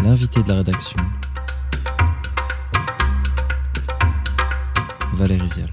L'invité de la rédaction, Valérie Vial.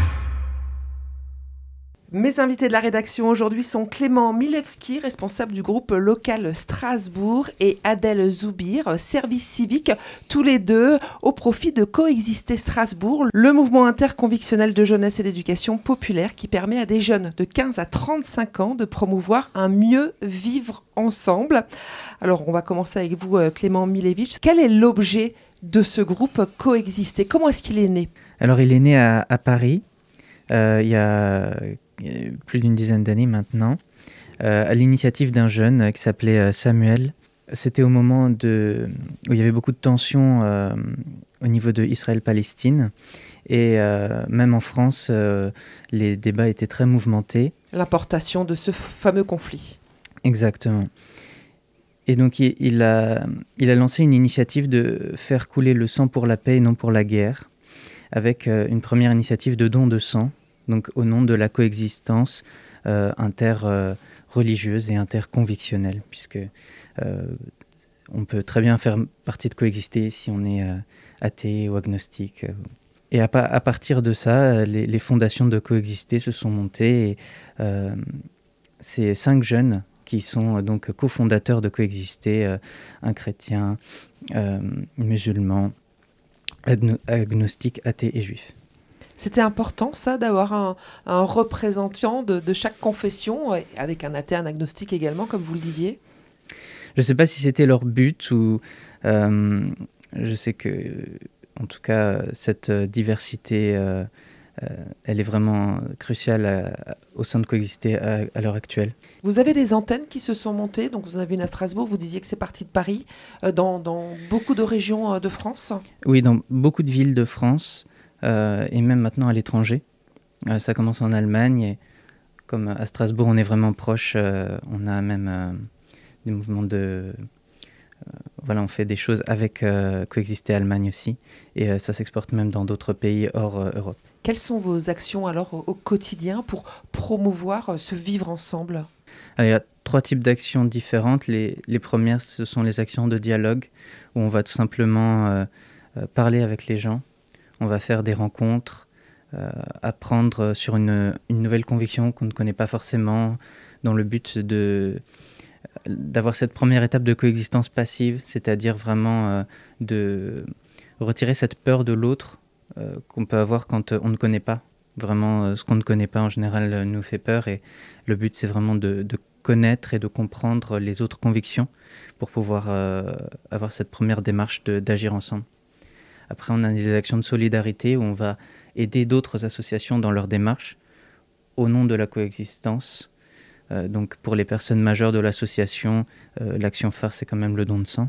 Mes invités de la rédaction aujourd'hui sont Clément Milewski, responsable du groupe local Strasbourg, et Adèle Zoubir, service civique, tous les deux au profit de Coexister Strasbourg, le mouvement interconvictionnel de jeunesse et d'éducation populaire qui permet à des jeunes de 15 à 35 ans de promouvoir un mieux vivre ensemble. Alors on va commencer avec vous, Clément Milewski. Quel est l'objet de ce groupe Coexister ? Comment est-ce qu'il est né ? Alors il est né à Paris, il y a plus d'une dizaine d'années maintenant, à l'initiative d'un jeune qui s'appelait Samuel. C'était au moment où il y avait beaucoup de tensions au niveau de Israël-Palestine, et même en France, les débats étaient très mouvementés. L'importation de ce fameux conflit. Exactement. Et donc il a lancé une initiative de faire couler le sang pour la paix et non pour la guerre, avec une première initiative de don de sang, donc au nom de la coexistence interreligieuse et interconvictionnelle, puisque on peut très bien faire partie de Coexister si on est athée ou agnostique. Et à partir de ça, les fondations de Coexister se sont montées, et ces 5 jeunes qui sont donc cofondateurs de Coexister, un chrétien, musulman, agnostique, athée et juif. C'était important, ça, d'avoir un représentant de chaque confession, avec un athée, un agnostique également, comme vous le disiez ? Je ne sais pas si c'était leur but, ou je sais que, en tout cas, cette diversité, elle est vraiment cruciale au sein de Coexister à l'heure actuelle. Vous avez des antennes qui se sont montées, donc vous en avez une à Strasbourg, vous disiez que c'est parti de Paris, dans beaucoup de régions de France ? Oui, dans beaucoup de villes de France, et même maintenant à l'étranger. Ça commence en Allemagne, et comme à Strasbourg on est vraiment proche, on a même des mouvements de... on fait des choses avec Coexister Allemagne aussi, et ça s'exporte même dans d'autres pays hors Europe. Quelles sont vos actions alors au quotidien pour promouvoir ce vivre ensemble ? Alors, il y a 3 types d'actions différentes. Les premières, ce sont les actions de dialogue, où on va tout simplement parler avec les gens. On va faire des rencontres, apprendre sur une nouvelle conviction qu'on ne connaît pas forcément, dans le but d'avoir cette première étape de coexistence passive, c'est-à-dire vraiment de retirer cette peur de l'autre qu'on peut avoir quand on ne connaît pas. Vraiment, ce qu'on ne connaît pas en général nous fait peur, et le but c'est vraiment de connaître et de comprendre les autres convictions pour pouvoir avoir cette première démarche d'agir ensemble. Après, on a des actions de solidarité où on va aider d'autres associations dans leur démarche au nom de la coexistence. Donc pour les personnes majeures de l'association, l'action phare c'est quand même le don de sang.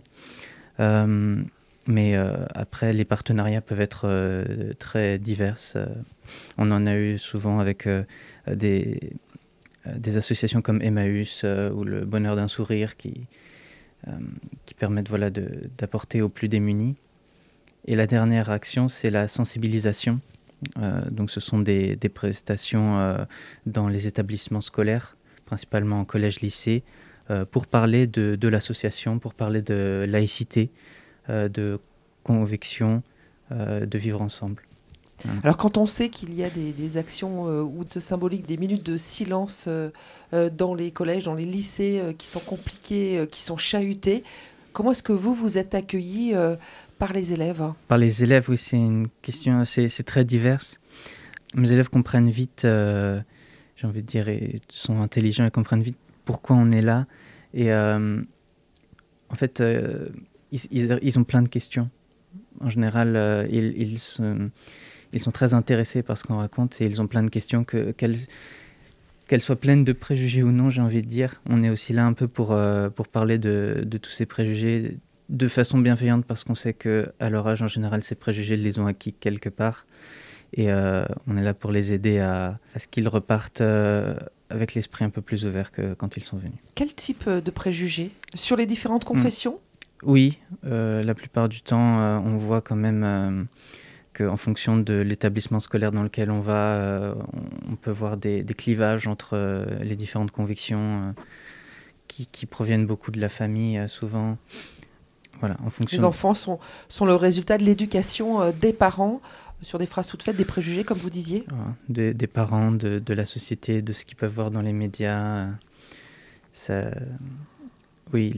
Mais après, les partenariats peuvent être très divers. On en a eu souvent avec des associations comme Emmaüs ou le Bonheur d'un sourire qui permettent d'apporter aux plus démunis. Et la dernière action, c'est la sensibilisation. Donc ce sont des prestations dans les établissements scolaires, principalement en collège-lycée, pour parler de l'association, pour parler de laïcité, de conviction, de vivre ensemble. Alors quand on sait qu'il y a des actions ou de symbolique, des minutes de silence dans les collèges, dans les lycées qui sont compliquées, qui sont chahutées, comment est-ce que vous êtes accueillis par les élèves ? Par les élèves, oui, c'est une question, c'est très divers. Mes élèves comprennent vite, j'ai envie de dire, et sont intelligents et comprennent vite pourquoi on est là. Et en fait, ils ont plein de questions. En général, ils sont très intéressés par ce qu'on raconte, et ils ont plein de questions, qu'elles soient pleines de préjugés ou non, j'ai envie de dire. On est aussi là un peu pour parler de tous ces préjugés de façon bienveillante, parce qu'on sait qu'à leur âge, en général, ces préjugés, ils les ont acquis quelque part. Et on est là pour les aider à ce qu'ils repartent avec l'esprit un peu plus ouvert que quand ils sont venus. Quel type de préjugés ? Sur les différentes confessions ? Oui, la plupart du temps, on voit quand même qu'en fonction de l'établissement scolaire dans lequel on va, on peut voir des clivages entre les différentes convictions qui proviennent beaucoup de la famille, souvent. Voilà, en fonction. Les enfants sont le résultat de l'éducation des parents sur des phrases toutes faites, des préjugés, comme vous disiez. Des parents, de la société, de ce qu'ils peuvent voir dans les médias. Ça, oui,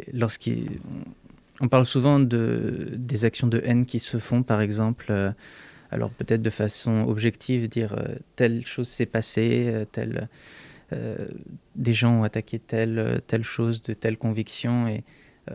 on parle souvent des actions de haine qui se font, par exemple. Alors peut-être de façon objective, dire telle chose s'est passée, des gens ont attaqué telle chose de telle conviction, et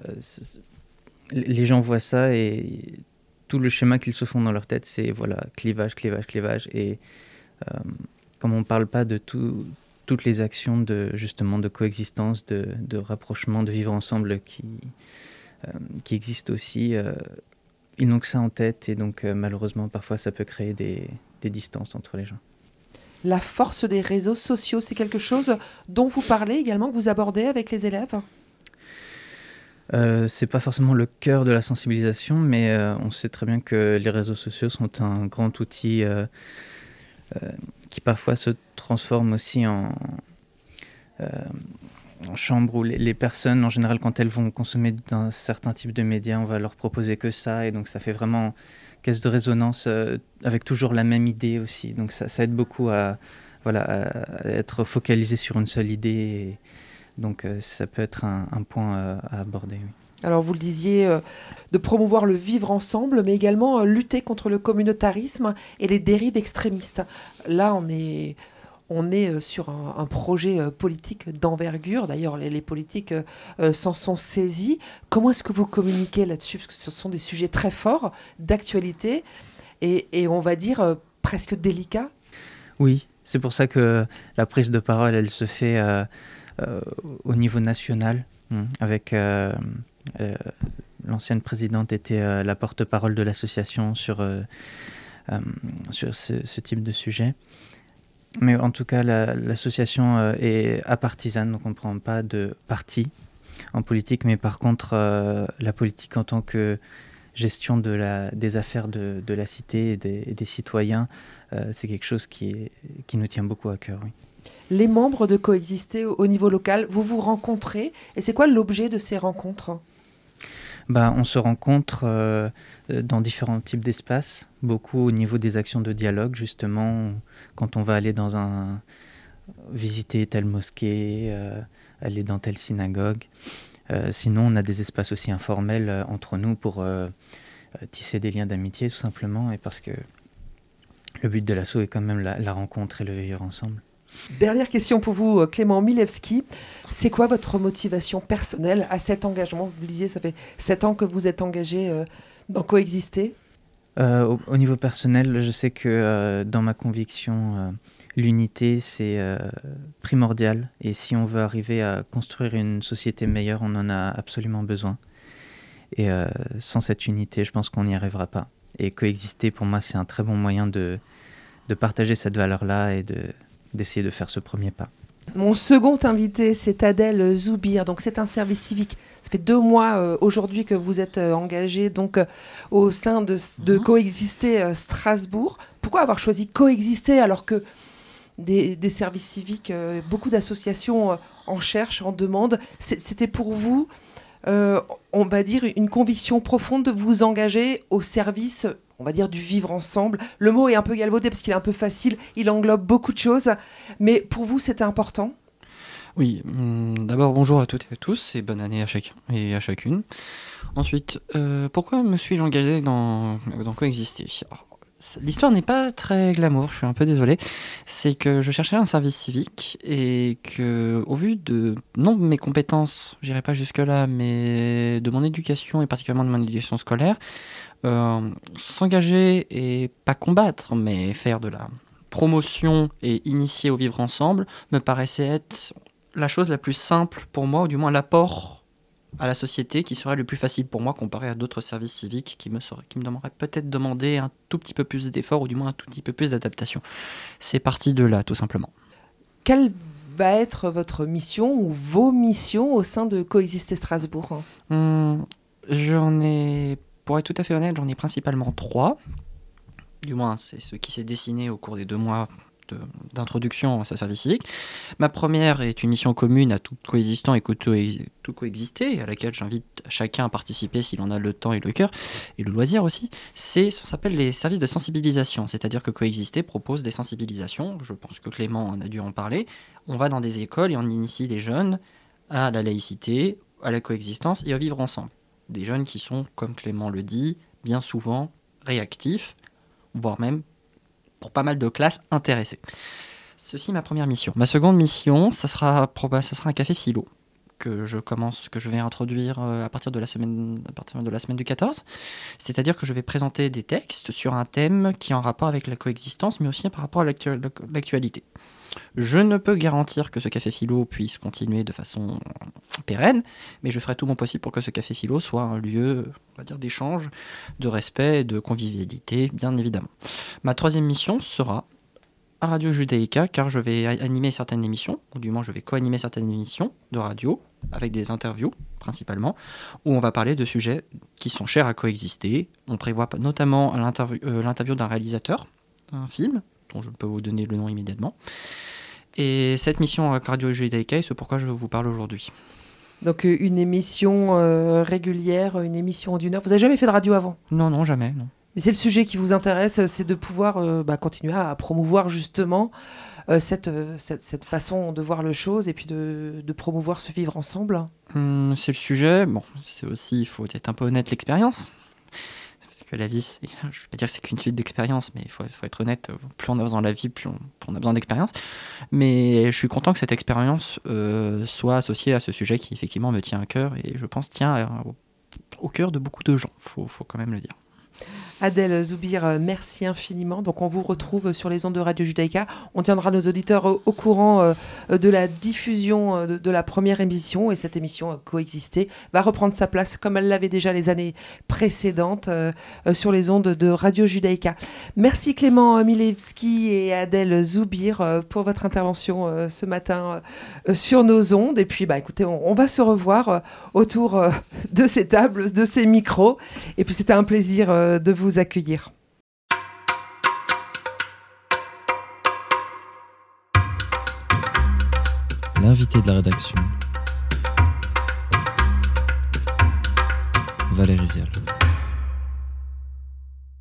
les gens voient ça et tout le schéma qu'ils se font dans leur tête, c'est voilà, clivage, clivage, clivage. Et comme on ne parle pas de toutes les actions justement de coexistence, de rapprochement, de vivre ensemble qui existent aussi, ils n'ont que ça en tête, et donc malheureusement parfois ça peut créer des distances entre les gens. La force des réseaux sociaux, c'est quelque chose dont vous parlez également, que vous abordez avec les élèves ? C'est pas forcément le cœur de la sensibilisation, mais on sait très bien que les réseaux sociaux sont un grand outil qui parfois se transforme aussi en chambre où les personnes, en général, quand elles vont consommer d'un certain type de médias, on va leur proposer que ça, et donc ça fait vraiment caisse de résonance avec toujours la même idée aussi. Donc ça aide beaucoup à être focalisé sur une seule idée. Donc ça peut être un point à aborder. Oui. Alors vous le disiez, de promouvoir le vivre ensemble, mais également lutter contre le communautarisme et les dérives extrémistes. Là, on est sur un projet politique d'envergure. D'ailleurs, les politiques s'en sont saisis. Comment est-ce que vous communiquez là-dessus ? Parce que ce sont des sujets très forts, d'actualité, et on va dire presque délicats. Oui, c'est pour ça que la prise de parole, elle se fait au niveau national, avec l'ancienne présidente était la porte-parole de l'association sur ce type de sujet. Mais en tout cas, l'association est apartisane, donc on ne prend pas de parti en politique, mais par contre, la politique en tant que gestion des affaires de la cité et des citoyens, c'est quelque chose qui nous tient beaucoup à cœur. Oui. Les membres de Coexister au niveau local, vous vous rencontrez, et c'est quoi l'objet de ces rencontres ? On se rencontre dans différents types d'espaces, beaucoup au niveau des actions de dialogue, justement, quand on va aller visiter telle mosquée, aller dans telle synagogue. Sinon, on a des espaces aussi informels entre nous pour tisser des liens d'amitié, tout simplement, et parce que le but de l'asso est quand même la rencontre et le vivre ensemble. Dernière question pour vous, Clément Milewski. C'est quoi votre motivation personnelle à cet engagement ? Vous le disiez, ça fait 7 ans que vous êtes engagé dans Coexister. Au niveau personnel, je sais que dans ma conviction, l'unité, c'est primordial. Et si on veut arriver à construire une société meilleure, on en a absolument besoin. Et sans cette unité, je pense qu'on n'y arrivera pas. Et Coexister, pour moi, c'est un très bon moyen de partager cette valeur-là et d'essayer de faire ce premier pas. Mon second invité, c'est Adèle Zoubir. Donc, c'est un service civique. Ça fait 2 mois aujourd'hui que vous êtes engagé donc, au sein de Coexister Strasbourg. Pourquoi avoir choisi Coexister alors que des services civiques, beaucoup d'associations en cherchent, en demandent ? C'était pour vous, on va dire, une conviction profonde de vous engager au service, on va dire, du vivre ensemble. Le mot est un peu galvaudé parce qu'il est un peu facile, il englobe beaucoup de choses, mais pour vous, c'était important ? Oui, d'abord bonjour à toutes et à tous et bonne année à chacun et à chacune. Ensuite, pourquoi me suis-je engagé dans Coexister ? L'histoire n'est pas très glamour, je suis un peu désolé. C'est que je cherchais un service civique et que, au vu de non de mes compétences, j'irai pas jusque-là, mais de mon éducation et particulièrement de mon éducation scolaire, s'engager et pas combattre, mais faire de la promotion et initier au vivre ensemble me paraissait être la chose la plus simple pour moi, ou du moins l'apport à la société qui serait le plus facile pour moi comparé à d'autres services civiques qui me demanderaient peut-être demander un tout petit peu plus d'efforts ou du moins un tout petit peu plus d'adaptation. C'est parti de là, tout simplement. Quelle va être votre mission ou vos missions au sein de Coexister Strasbourg ? Pour être tout à fait honnête, j'en ai principalement 3. Du moins, c'est ce qui s'est dessiné au cours des 2 mois d'introduction à ce service civique. Ma première est une mission commune à tout coexistant et tout coexister, à laquelle j'invite chacun à participer s'il en a le temps et le cœur, et le loisir aussi. Ça s'appelle les services de sensibilisation, c'est-à-dire que Coexister propose des sensibilisations. Je pense que Clément en a dû en parler. On va dans des écoles et on initie les jeunes à la laïcité, à la coexistence et à vivre ensemble. Des jeunes qui sont, comme Clément le dit, bien souvent réactifs, voire même, pour pas mal de classes, intéressés. Ceci, ma première mission. Ma seconde mission, ça sera un café philo que je vais introduire à partir de la semaine du 14. C'est-à-dire que je vais présenter des textes sur un thème qui est en rapport avec la coexistence, mais aussi par rapport à l'actualité. Je ne peux garantir que ce café philo puisse continuer de façon pérenne, mais je ferai tout mon possible pour que ce café philo soit un lieu, on va dire, d'échange, de respect, de convivialité, bien évidemment. Ma troisième mission sera à Radio Judaïka, car je vais animer certaines émissions, ou du moins je vais co-animer certaines émissions de radio, avec des interviews principalement, où on va parler de sujets qui sont chers à coexister. On prévoit notamment l'interview d'un réalisateur d'un film, dont je peux vous donner le nom immédiatement. Et cette mission à Radio Judaïka, c'est pourquoi je vous parle aujourd'hui. Donc une émission régulière, une émission d'1 heure. Vous n'avez jamais fait de radio avant ? Non, jamais, non. Mais c'est le sujet qui vous intéresse, c'est de pouvoir continuer à promouvoir justement cette façon de voir les choses et puis de promouvoir ce vivre ensemble. C'est le sujet. Bon, c'est aussi, il faut être un peu honnête, l'expérience. Parce que la vie, je ne vais pas dire que c'est qu'une suite d'expériences, mais il faut être honnête, plus on avance dans la vie, plus on a besoin d'expérience. Mais je suis content que cette expérience soit associée à ce sujet qui effectivement me tient à cœur et je pense tient au cœur de beaucoup de gens, faut quand même le dire. Adèle Zoubir, merci infiniment. Donc on vous retrouve sur les ondes de Radio Judaïka. On tiendra nos auditeurs au courant de la diffusion de la première émission. Et cette émission Coexister va reprendre sa place comme elle l'avait déjà les années précédentes sur les ondes de Radio Judaïka. Merci Clément Milewski et Adèle Zoubir pour votre intervention ce matin sur nos ondes. Et puis écoutez, on va se revoir autour de ces tables, de ces micros. Et puis c'était un plaisir de vous accueillir. L'invité de la rédaction, Valérie Vial.